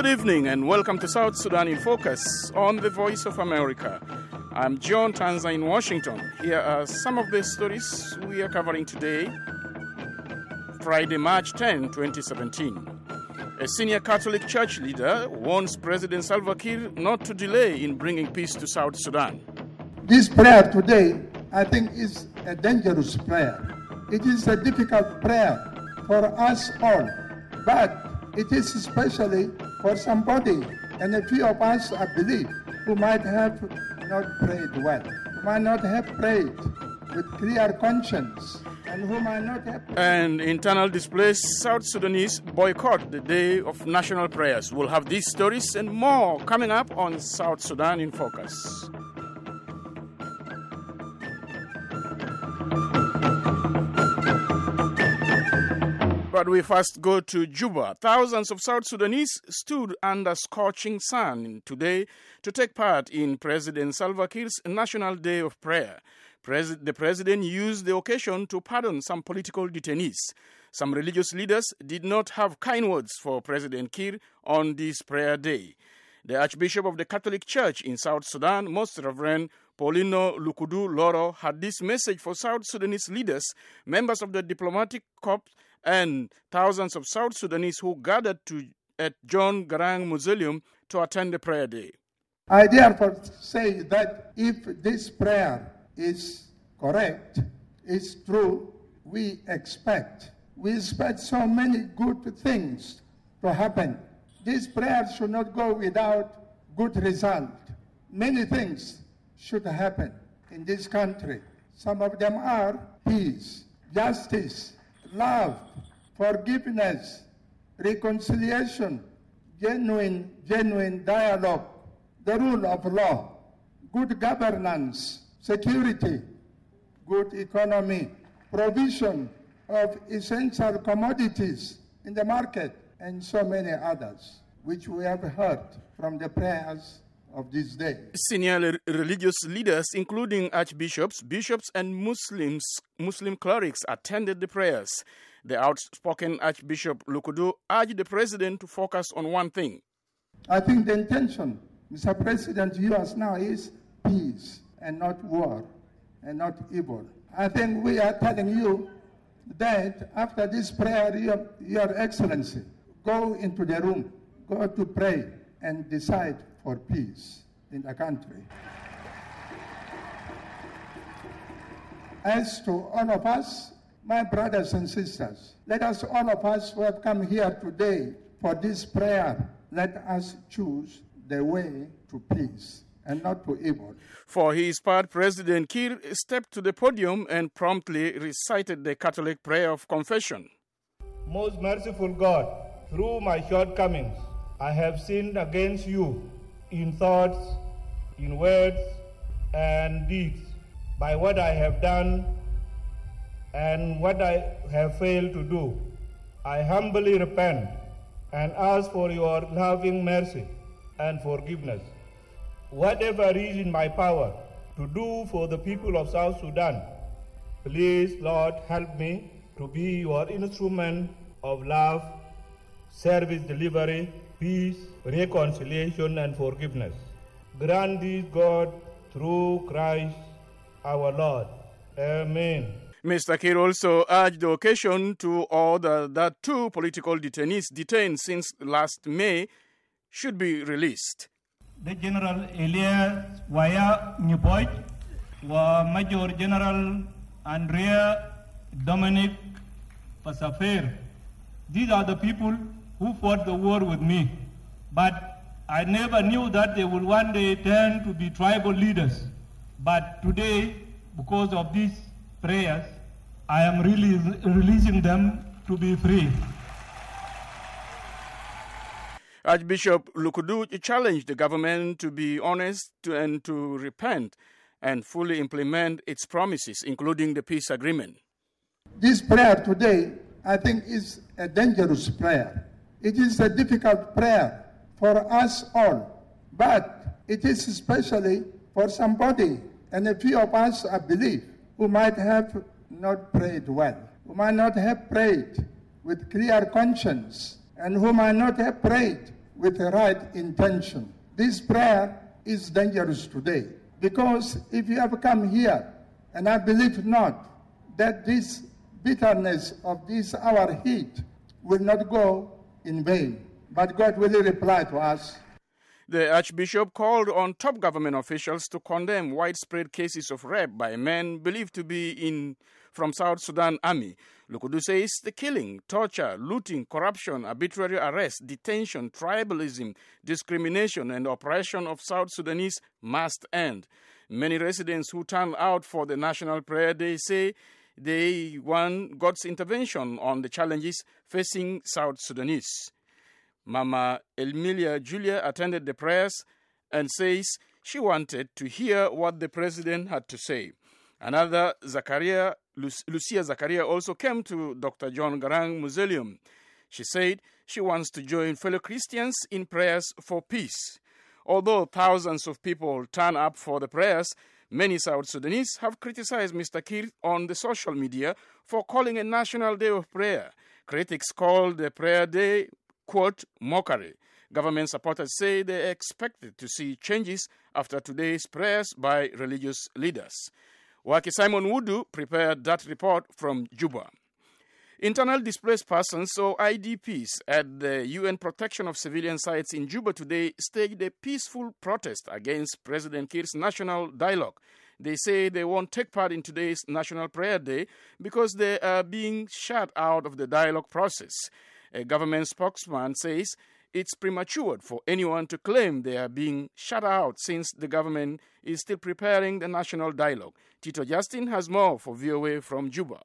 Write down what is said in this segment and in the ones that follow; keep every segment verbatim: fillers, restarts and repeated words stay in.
Good evening and welcome to South Sudan in Focus on the Voice of America. I'm John Tanza in Washington. Here are some of the stories we are covering today, Friday, March tenth, twenty seventeen. A senior Catholic Church leader warns President Salva Kiir not to delay in bringing peace to South Sudan. This prayer today, I think, is a dangerous prayer. It is a difficult prayer for us all, but it is especially for somebody, and a few of us, I believe, who might have not prayed well, who might not have prayed with clear conscience, and who might not have... And internal displaced South Sudanese boycott the day of national prayers. We'll have these stories and more coming up on South Sudan in Focus. But we first go to Juba. Thousands of South Sudanese stood under scorching sun today to take part in President Salva Kiir's National Day of Prayer. Pres- the president used the occasion to pardon some political detainees. Some religious leaders did not have kind words for President Kiir on this prayer day. The Archbishop of the Catholic Church in South Sudan, Most Reverend Paulino Lukudu Loro, had this message for South Sudanese leaders, members of the diplomatic corps, and thousands of South Sudanese who gathered to, at John Garang Mausoleum to attend the prayer day. I therefore say that if this prayer is correct, is true, we expect, we expect so many good things to happen. This prayer should not go without good result. Many things should happen in this country. Some of them are peace, justice, love, forgiveness, reconciliation, genuine, genuine dialogue, the rule of law, good governance, security, good economy, provision of essential commodities in the market, and so many others, which we have heard from the prayers of this day. Senior religious leaders, including archbishops, bishops, and Muslims, Muslim clerics, attended the prayers. The outspoken Archbishop Lukudu urged the president to focus on one thing. I think the intention, Mister President, yours now is peace and not war and not evil. I think we are telling you that after this prayer, Your, Your Excellency, go into the room, go to pray and decide for peace in the country. As to all of us, my brothers and sisters, let us, all of us who have come here today for this prayer, let us choose the way to peace and not to evil. For his part, President Kiir stepped to the podium and promptly recited the Catholic prayer of confession. Most merciful God, through my shortcomings, I have sinned against you in thoughts, in words, and deeds, by what I have done and what I have failed to do. I humbly repent and ask for your loving mercy and forgiveness. Whatever is in my power to do for the people of South Sudan, please, Lord, help me to be your instrument of love, service delivery, peace, reconciliation, and forgiveness. Grant this, God, through Christ our Lord. Amen. Mister Kiir also urged the occasion to order that two political detainees detained since last May should be released. The General Elias Waya Newport, Major General Andrea Dominic Passafer. These are the people who fought the war with me, but I never knew that they would one day turn to be tribal leaders. But today, because of these prayers, I am really releasing them to be free. Archbishop Lukudu challenged the government to be honest and to repent and fully implement its promises, including the peace agreement. This prayer today, I think, is a dangerous prayer. It is a difficult prayer for us all, but it is especially for somebody, and a few of us, I believe, who might have not prayed well, who might not have prayed with clear conscience, and who might not have prayed with the right intention. This prayer is dangerous today because if you have come here, and I believe not, that this bitterness of this our heat will not go in vain, but God will reply to us. The Archbishop called on top government officials to condemn widespread cases of rape by men believed to be in from South Sudan Army. Lukudu says the killing, torture, looting, corruption, arbitrary arrest, detention, tribalism, discrimination, and oppression of South Sudanese must end. Many residents who turned out for the National Prayer Day say they want God's intervention on the challenges facing South Sudanese. Mama Emilia Julia attended the prayers and says she wanted to hear what the president had to say. Another, Zakaria, Lucia Zakaria, also came to Doctor John Garang Mausoleum. She said she wants to join fellow Christians in prayers for peace. Although thousands of people turn up for the prayers, many South Sudanese have criticized Mister Kiir on the social media for calling a national day of prayer. Critics called the prayer day, quote, mockery. Government supporters say they expected to see changes after today's prayers by religious leaders. Waki Simon Wudu prepared that report from Juba. Internal displaced persons, or I D Ps, at the U N Protection of Civilian Sites in Juba today staged a peaceful protest against President Kiir's national dialogue. They say they won't take part in today's National Prayer Day because they are being shut out of the dialogue process. A government spokesman says it's premature for anyone to claim they are being shut out since the government is still preparing the national dialogue. Tito Justin has more for V O A from Juba.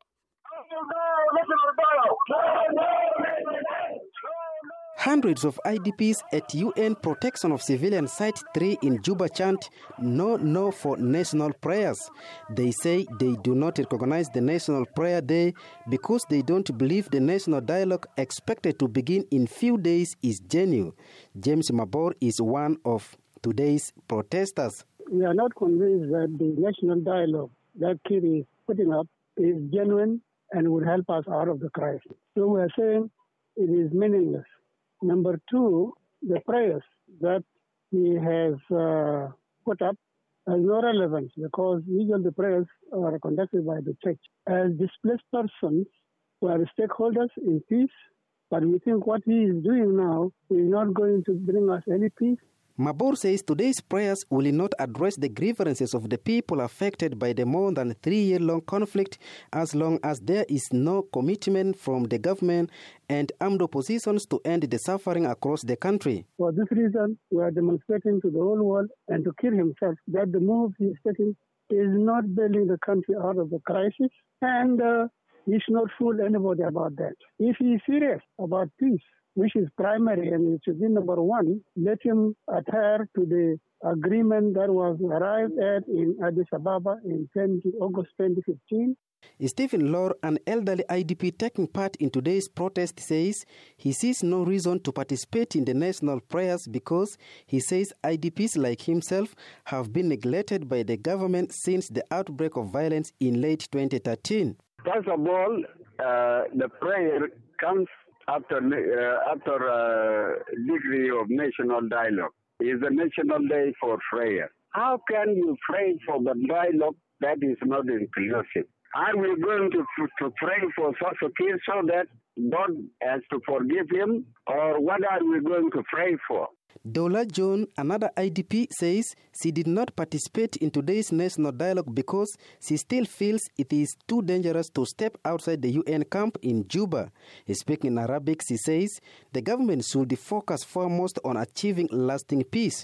Hundreds of I D Ps at U N Protection of Civilian Site three in Juba chant, "No, no" for national prayers. They say they do not recognize the National Prayer Day because they don't believe the national dialogue expected to begin in few days is genuine. James Mabor is one of today's protesters. We are not convinced that the national dialogue that Kiir is putting up is genuine and would help us out of the crisis. So we are saying it is meaningless. Number two, the prayers that he has uh, put up has no relevance because usually the prayers are conducted by the church. As displaced persons, we are stakeholders in peace, but we think what he is doing now is not going to bring us any peace. Mabor says today's prayers will not address the grievances of the people affected by the more than three-year-long conflict as long as there is no commitment from the government and armed oppositions to end the suffering across the country. For this reason, we are demonstrating to the whole world and to Kiir himself that the move he is taking is not bailing the country out of the crisis, and uh, he should not fool anybody about that. If he is serious about peace, which is primary and it should be number one, let him adhere to the agreement that was arrived at in Addis Ababa in August twenty fifteen. Stephen Lore, an elderly I D P taking part in today's protest, says he sees no reason to participate in the national prayers because he says I D Ps like himself have been neglected by the government since the outbreak of violence in late twenty thirteen. First of all, uh, the prayer comes after uh, after uh, degree of national dialogue. Is a national day for prayer. How can you pray for the dialogue that is not inclusive? Are we going to, to pray for Salva Kiir so that God has to forgive him, or what are we going to pray for? Dola John, another I D P, says she did not participate in today's national dialogue because she still feels it is too dangerous to step outside the U N camp in Juba. Speaking in Arabic, she says the government should focus foremost on achieving lasting peace.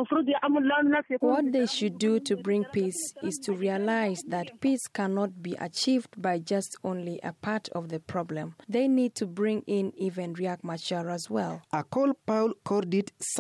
What they should do to bring peace is to realize that peace cannot be achieved by just only a part of the problem. They need to bring in even Riek Machar as well. Akol Paul Kordit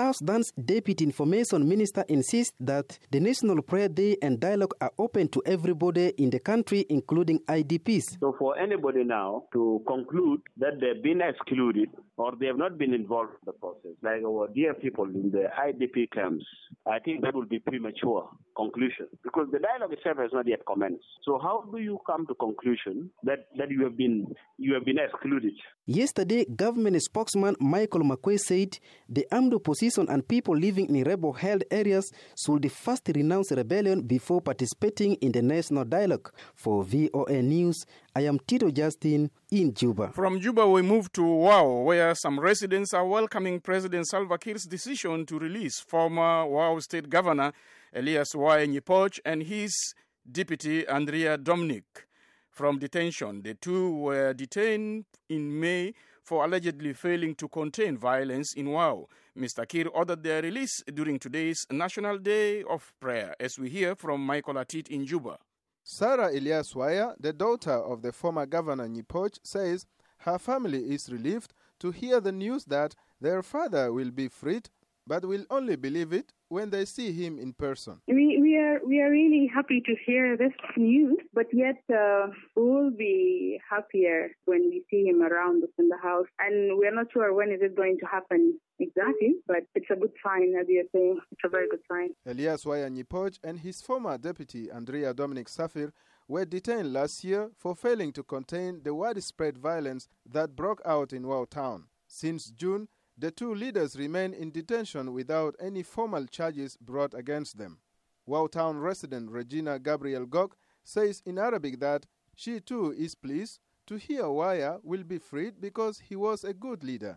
South Sudan's Deputy Information Minister insists that the National Prayer Day and Dialogue are open to everybody in the country, including I D Ps. So for anybody now to conclude that they've been excluded or they have not been involved in the process, like our dear people in the I D P camps, I think that will be premature conclusion because the dialogue itself has not yet commenced. So how do you come to conclusion that, that you have been you have been excluded? Yesterday, government spokesman Michael McQuay said the armed opposition and people living in rebel-held areas should first renounce rebellion before participating in the national dialogue. For V O A News, I am Tito Justin in Juba. From Juba, we move to Wau, where some residents are welcoming President Salva Kiir's decision to release former Wau State Governor Elias Y. Nyipoch and his deputy Andrea Dominic from detention. The two were detained in May for allegedly failing to contain violence in Wau. Mister Kiir ordered their release during today's National Day of Prayer, as we hear from Michael Atit in Juba. Sarah Elias Waya, the daughter of the former governor Nyipoch, says her family is relieved to hear the news that their father will be freed, but will only believe it when they see him in person. We, we are we are really happy to hear this news, but yet uh, we will be happier when we see him around us in the house. And we are not sure when is it going to happen exactly, but it's a good sign, as you're saying. It's a very good sign. Elias Waya Nyipoch and his former deputy, Andrea Dominic Safir, were detained last year for failing to contain the widespread violence that broke out in Wau town. Since June, the two leaders remain in detention without any formal charges brought against them. Wau town resident Regina Gabriel Gok says in Arabic that she too is pleased to hear Waya will be freed because he was a good leader.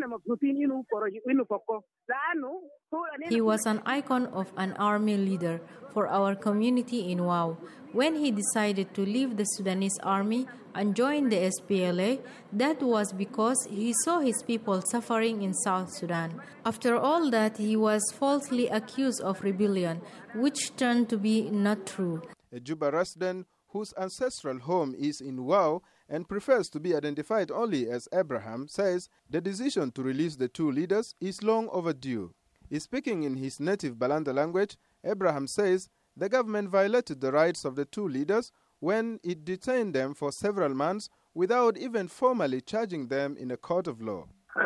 He was an icon of an army leader for our community in Wau. When he decided to leave the Sudanese army and join the S P L A, that was because he saw his people suffering in South Sudan. After all that, he was falsely accused of rebellion, which turned to be not true. A Juba resident whose ancestral home is in Wau and prefers to be identified only as Abraham, says the decision to release the two leaders is long overdue. Speaking in his native Balanda language, Abraham says the government violated the rights of the two leaders when it detained them for several months without even formally charging them in a court of law.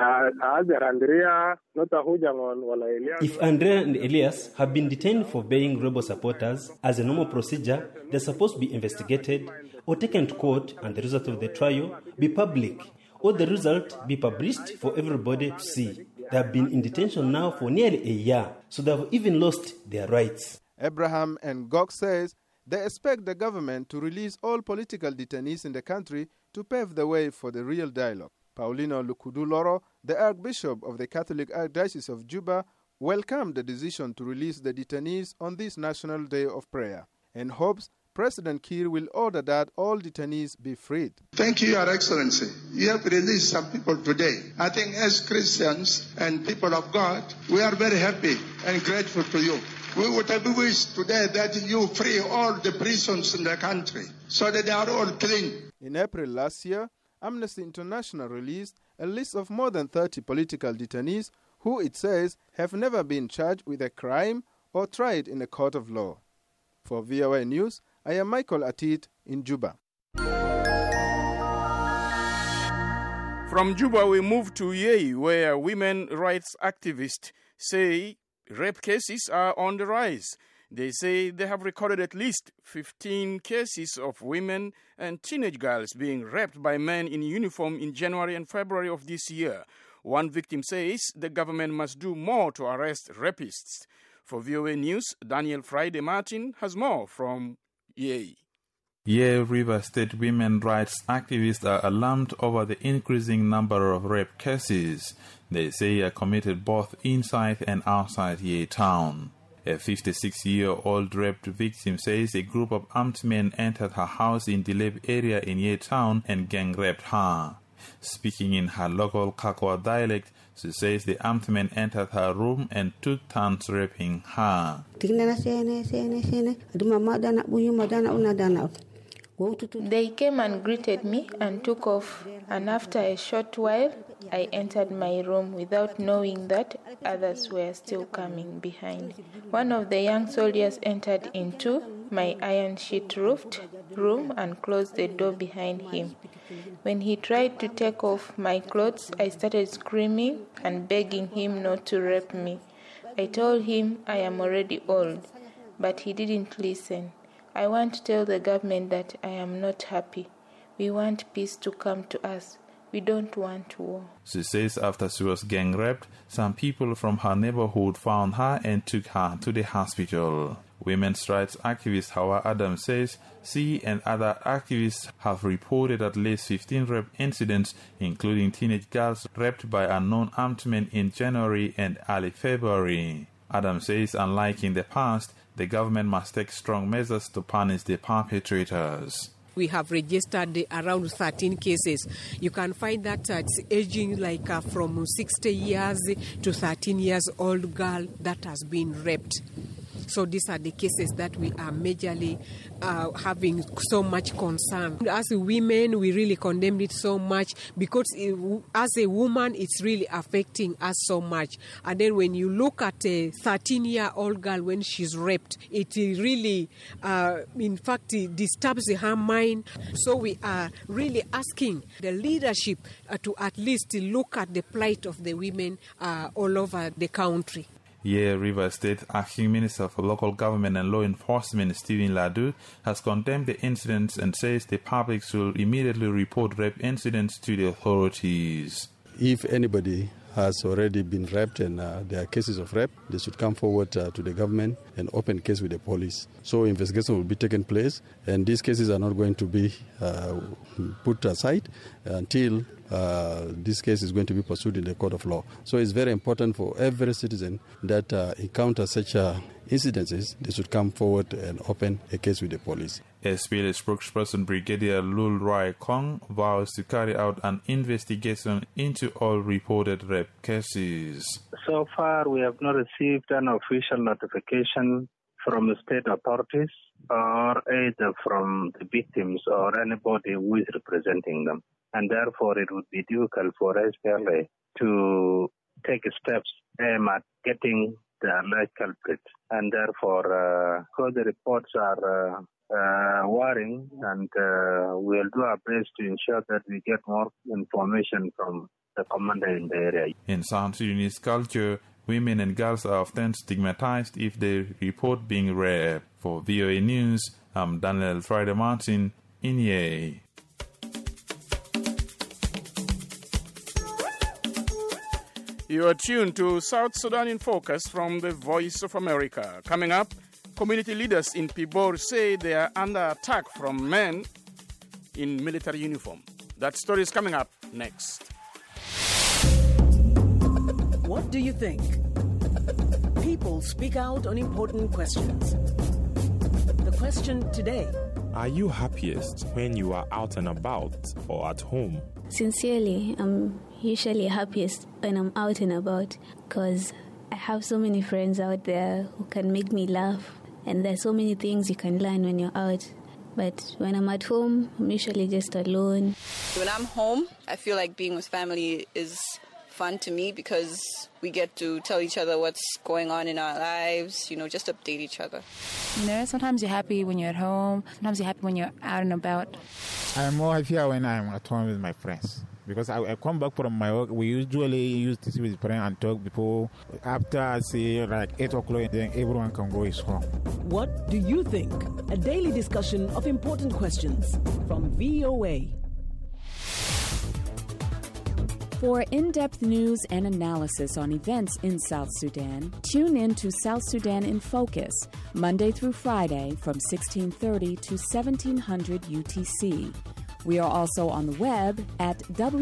If Andrea and Elias have been detained for being rebel supporters, as a normal procedure, they're supposed to be investigated or taken to court and the result of the trial be public, or the result be published for everybody to see. They have been in detention now for nearly a year, so they have even lost their rights. Abraham and Gok says they expect the government to release all political detainees in the country to pave the way for the real dialogue. Paulino Lukudu Loro, the Archbishop of the Catholic Archdiocese of Juba, welcomed the decision to release the detainees on this National Day of Prayer and hopes President Kiir will order that all detainees be freed. Thank you, Your Excellency. You have released some people today. I think as Christians and people of God, we are very happy and grateful to you. We would have wished today that you free all the prisons in the country so that they are all clean. In April last year, Amnesty International released a list of more than thirty political detainees who it says have never been charged with a crime or tried in a court of law. For V O A News, I am Michael Atit in Juba. From Juba, we move to Yei, where women rights activists say rape cases are on the rise. They say they have recorded at least fifteen cases of women and teenage girls being raped by men in uniform in January and February of this year. One victim says the government must do more to arrest rapists. For V O A News, Daniel Friday Martin has more from Yei. Yei River State women rights activists are alarmed over the increasing number of rape cases. They say are committed both inside and outside Yei town. A fifty-six-year-old raped victim says a group of armed men entered her house in Dilep area in Yei town and gang-raped her. Speaking in her local Kakwa dialect, she says the armed men entered her room and took turns raping her. They came and greeted me and took off, and after a short while, I entered my room without knowing that others were still coming behind. One of the young soldiers entered into my iron sheet-roofed room and closed the door behind him. When he tried to take off my clothes, I started screaming and begging him not to rape me. I told him I am already old, but he didn't listen. I want to tell the government that I am not happy. We want peace to come to us. We don't want war. She says after she was gang raped, some people from her neighborhood found her and took her to the hospital. Women's rights activist Hawa Adams says she and other activists have reported at least fifteen rape incidents, including teenage girls raped by unknown armed men in January and early February. Adams says, unlike in the past, the government must take strong measures to punish the perpetrators. We have registered around thirteen cases. You can find that uh, it's aging like uh, from sixty years to thirteen years old girl that has been raped. So these are the cases that we are majorly uh, having so much concern. As women, we really condemn it so much because it, as a woman, it's really affecting us so much. And then when you look at a thirteen-year-old girl when she's raped, it really, uh, in fact, it disturbs her mind. So we are really asking the leadership uh, to at least look at the plight of the women uh, all over the country. Here, Rivers State Acting Minister for Local Government and Law Enforcement Stephen Ladu has condemned the incidents and says the public should immediately report rape incidents to the authorities. If anybody has already been raped and uh, there are cases of rape, they should come forward uh, to the government and open case with the police. So investigation will be taken place, and these cases are not going to be uh, put aside until Uh, this case is going to be pursued in the court of law. So it's very important for every citizen that uh, encounters such uh, incidences, they should come forward and open a case with the police. S P L A spokesperson Brigadier Lul Rai Kong vows to carry out an investigation into all reported rape cases. So far, we have not received an official notification from the state authorities or either from the victims or anybody who is representing them. And therefore, it would be difficult for S P L A to take steps aimed at getting the alleged culprit. And therefore, uh, because the reports are uh, uh, worrying, and uh, we'll do our best to ensure that we get more information from the commander in the area. In South Sudanese culture, women and girls are often stigmatized if they report being raped. For V O A News, I'm Daniel Friday Martin in Yei. You are tuned to South Sudan in Focus from the Voice of America. Coming up, community leaders in Pibor say they are under attack from men in military uniform. That story is coming up next. What do you think? People speak out on important questions. The question today: are you happiest when you are out and about or at home? Sincerely, I'm usually happiest when I'm out and about because I have so many friends out there who can make me laugh, and there's so many things you can learn when you're out. But when I'm at home, I'm usually just alone. When I'm home, I feel like being with family is fun to me because we get to tell each other what's going on in our lives, you know, just update each other. You know, sometimes you're happy when you're at home, sometimes you're happy when you're out and about. I'm more happier when I'm at home with my friends. Because I, I come back from my work, we usually used to sit with friends and talk before, after, say, like eight o'clock, then everyone can go his home. What do you think? A daily discussion of important questions from V O A. For in-depth news and analysis on events in South Sudan, tune in to South Sudan in Focus, Monday through Friday from sixteen thirty to seventeen hundred U T C. We are also on the web at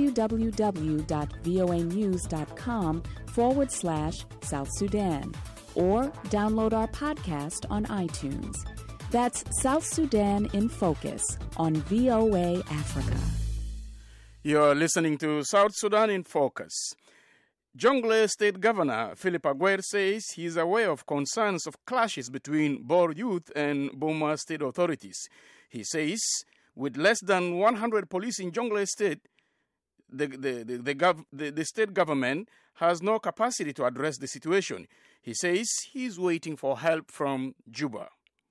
www.voanews.com forward slash South Sudan, or download our podcast on iTunes. That's South Sudan in Focus on V O A Africa. You're listening to South Sudan in Focus. Jonglei State Governor Philip Aguer says he is aware of concerns of clashes between Bor youth and Boma state authorities. He says With less than one hundred police in Jonglei State, the, the, the, the, gov- the, the state government has no capacity to address the situation. He says he's waiting for help from Juba.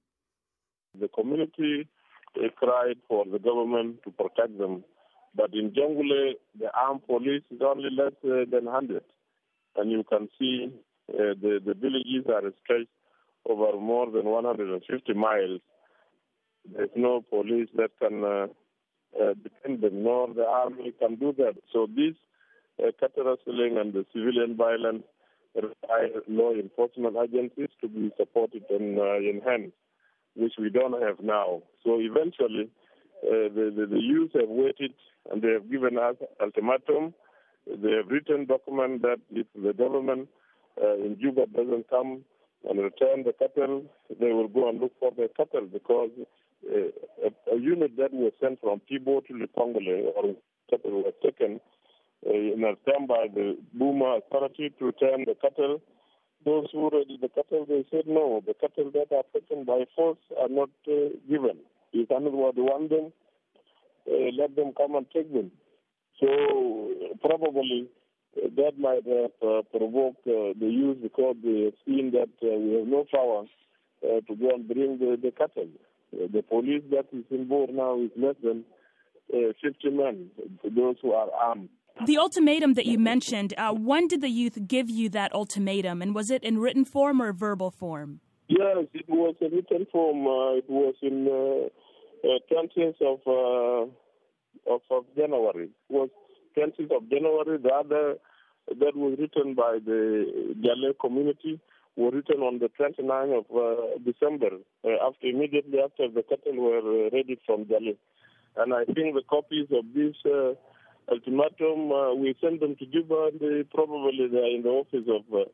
The community uh, cried for the government to protect them, but in Jonglei, the armed police is only less uh, than one hundred. And you can see uh, the, the villages are stretched over more than one hundred fifty miles. There's no police that can uh, uh, defend them, nor the army can do that. So this uh, cattle rustling and the civilian violence require law enforcement agencies to be supported and uh, enhanced, which we don't have now. So eventually, uh, the, the, the youth have waited and they have given us ultimatum. They have written document that if the government uh, in Juba doesn't come and return the cattle, they will go and look for the cattle, because uh, a, a unit that was sent from Pibo to Lipongole, or cattle was taken uh, in a time by the Buma authority to return the cattle. Those who ready the cattle, they said no, the cattle that are taken by force are not uh, given. If anyone want them, uh, let them come and take them. So probably uh, that might have uh, provoked uh, the youth, because they have seen that uh, we have no power uh, to go and bring the, the cattle. Uh, the police that is involved now is less than uh, fifty men, those who are armed. The ultimatum that you mentioned, uh, when did the youth give you that ultimatum, and was it in written form or verbal form? Yes, it was in written form. Uh, it was in uh, uh, twentieth of, uh, of of January. It was twentieth of January. The other that was written by the Jaleh community was written on the twenty-ninth of uh, December, uh, after immediately after the cattle were uh, ready from Jaleh. And I think the copies of this uh, ultimatum, uh, we sent them to Juba, and they probably they are in the office of uh,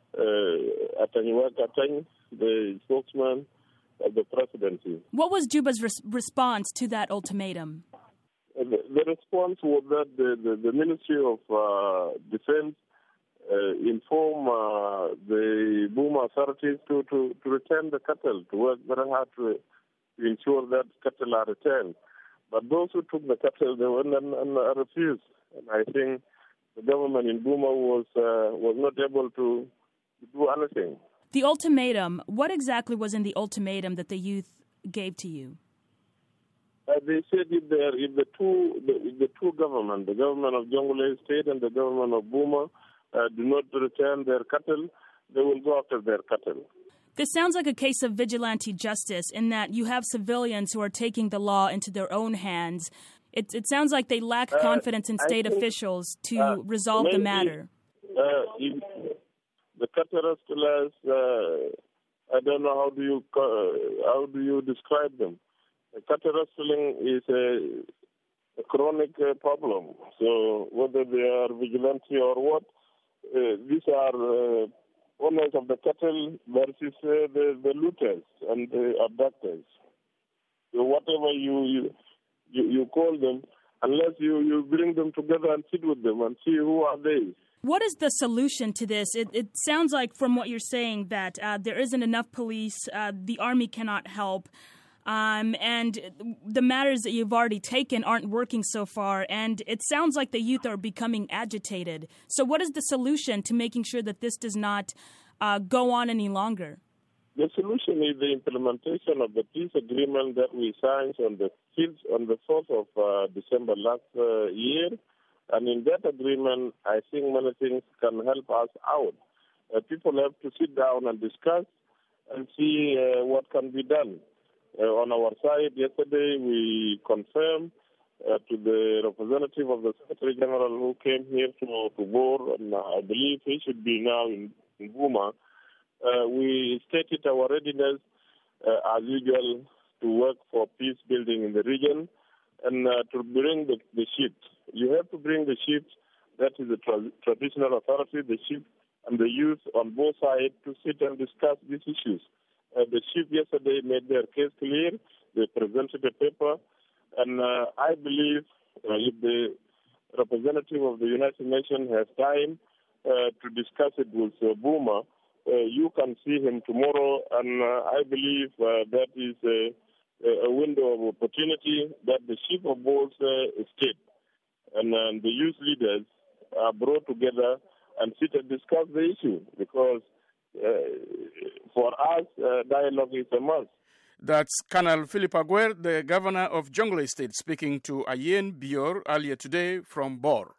uh, Atanyiwak Atany, the spokesman of the presidency. What was Juba's res- response to that ultimatum? Uh, the, the response was that the, the, the Ministry of uh, Defense uh, inform uh, the Buma authorities to, to, to return the cattle, to work very hard to, to ensure that cattle are returned. But those who took the cattle, they went and, and uh, refused. And I think the government in Buma was uh, was not able to do anything. The ultimatum, what exactly was in the ultimatum that the youth gave to you? Uh, they said if, if the two the, if the two governments, the government of Jonglei State and the government of Buma, uh, do not return their cattle, they will go after their cattle. This sounds like a case of vigilante justice, in that you have civilians who are taking the law into their own hands. It, it sounds like they lack uh, confidence in state think, uh, officials to resolve maybe, the matter. Uh, if the cattle rustlers, uh, I don't know how do you uh, how do you describe them. The cattle rustling is a, a chronic uh, problem. So whether they are vigilante or what, uh, these are. Uh, owners of the cattle versus uh, the, the looters and the abductors. So whatever you, you you you call them, unless you, you bring them together and sit with them and see who are they. What is the solution to this? It, it sounds like from what you're saying that uh, there isn't enough police, uh, the army cannot help, um, and the matters that you've already taken aren't working so far, and it sounds like the youth are becoming agitated. So what is the solution to making sure that this does not uh, go on any longer? The solution is the implementation of the peace agreement that we signed on the fifth, on the fourth of uh, December last uh, year. And in that agreement, I think many things can help us out. Uh, people have to sit down and discuss and see uh, what can be done. Uh, on our side, yesterday we confirmed uh, to the representative of the Secretary General who came here to, to Bor, and I believe he should be now in, in Buma. Uh, we stated our readiness, uh, as usual, to work for peace building in the region and uh, to bring the, the chiefs. You have to bring the chiefs, that is the tra- traditional authority, the chiefs and the youth on both sides to sit and discuss these issues. Uh, the chief yesterday made their case clear. They presented a paper. And uh, I believe uh, if the representative of the United Nations has time uh, to discuss it with uh, Buma, uh, you can see him tomorrow. And uh, I believe uh, that is uh, a window of opportunity that the chief of both uh, state and uh, the youth leaders are brought together and sit and discuss the issue, because uh, for us, uh, dialogue is a must. That's Colonel Philip Aguer, the governor of Jonglei State, speaking to Ayen Bior earlier today from Bor.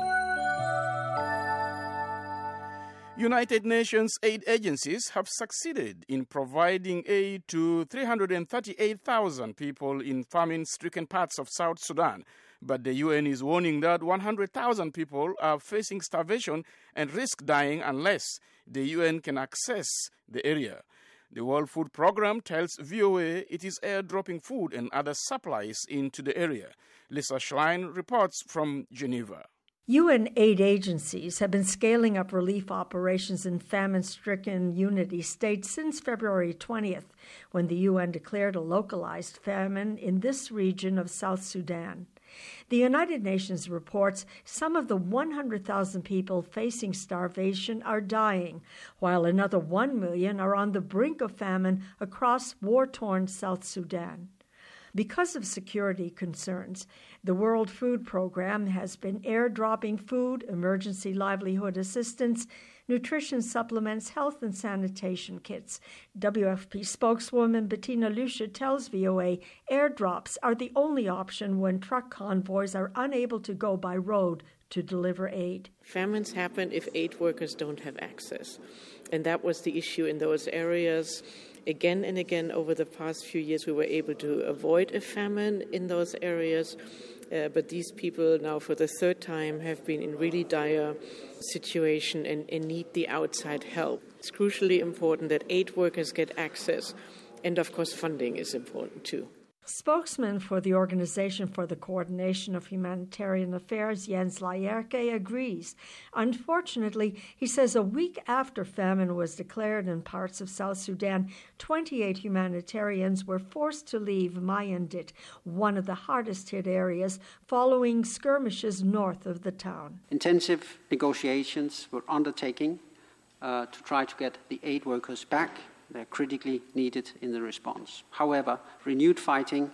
United Nations aid agencies have succeeded in providing aid to three hundred thirty-eight thousand people in famine-stricken parts of South Sudan. But the U N is warning that one hundred thousand people are facing starvation and risk dying unless the U N can access the area. The World Food Programme tells V O A it is airdropping food and other supplies into the area. Lisa Schlein reports from Geneva. U N aid agencies have been scaling up relief operations in famine-stricken Unity states since February twentieth, when the U N declared a localized famine in this region of South Sudan. The United Nations reports some of the one hundred thousand people facing starvation are dying, while another one million are on the brink of famine across war-torn South Sudan. Because of security concerns, the World Food Programme has been airdropping food, emergency livelihood assistance, nutrition supplements, health and sanitation kits. W F P spokeswoman Bettina Lucia tells V O A airdrops are the only option when truck convoys are unable to go by road to deliver aid. Famines happen if aid workers don't have access, and that was the issue in those areas. Again and again over the past few years, we were able to avoid a famine in those areas, uh, but these people now for the third time have been in really dire situation and, and need the outside help. It's crucially important that aid workers get access, and of course funding is important too. Spokesman for the Organization for the Coordination of Humanitarian Affairs, Jens Laerke, agrees. Unfortunately, he says a week after famine was declared in parts of South Sudan, twenty-eight humanitarians were forced to leave Mayandit, one of the hardest-hit areas, following skirmishes north of the town. Intensive negotiations were undertaken uh, to try to get the aid workers back. They're critically needed in the response. However, renewed fighting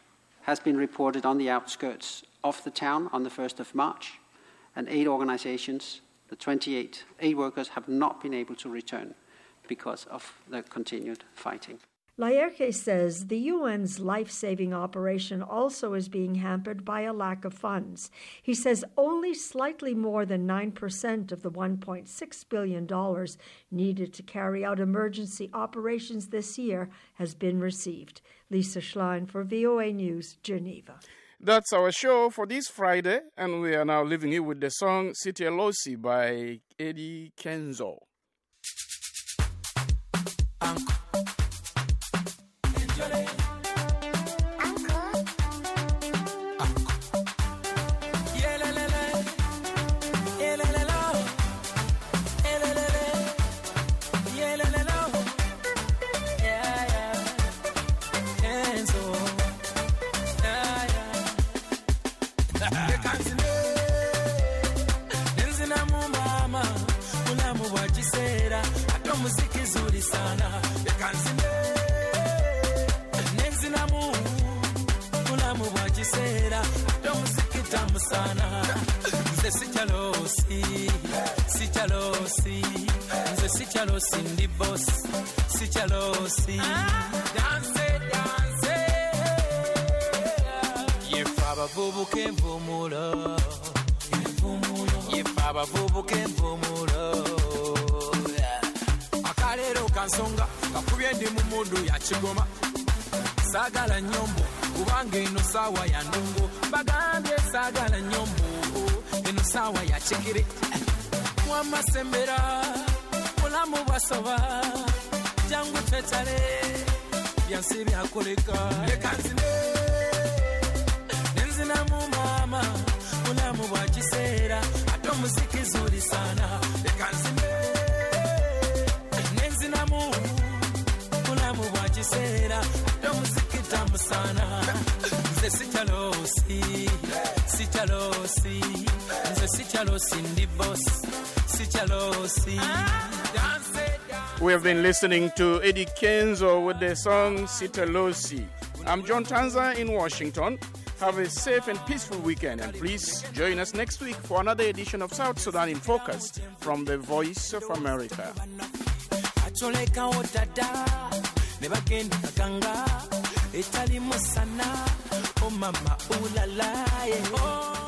has been reported on the outskirts of the town on the first of March, and aid organizations, the twenty-eight aid workers, have not been able to return because of the continued fighting. Laerke says the U N's life-saving operation also is being hampered by a lack of funds. He says only slightly more than nine percent of the one point six billion dollars needed to carry out emergency operations this year has been received. Lisa Schlein for V O A News, Geneva. That's our show for this Friday, and we are now leaving you with the song Sitialosi by Eddie Kenzo. Muziki zuri sana yakanzine nenzinamu ulamu bwakisera ate muziki tamu sana nze sikyalosi sikyalosi nze sikyalosi ndi boss sikyalosi danse danse yefa abavubuka envumulo yefa abavubuka envumulo Kalero kansonga kakubye ndi mu mundu ya kigoma sagala nyombo kubanga eno sawa ya ndongo bagambye sagala nyombo eno sawa ya kigere mwamasembera mulamu basoba jangu tetale byansi byakoleka lekanzine nenzina mu mama mulamu bwa kiseera ate muziki zuri sana lekanzine Nenzinamu mulamu bwa kiseera ate muziki tamu sana nze sikyalosi sikyalosi nze sikyalosi ndi boss sikyalosi. We have been listening to Eddie Kenzo with the song Sitalosi. I'm John Tanza in Washington. Have a safe and peaceful weekend, and please join us next week for another edition of South Sudan in Focus from the Voice of America. Etali musana, oh mama, ooh la la, yeah. Oh.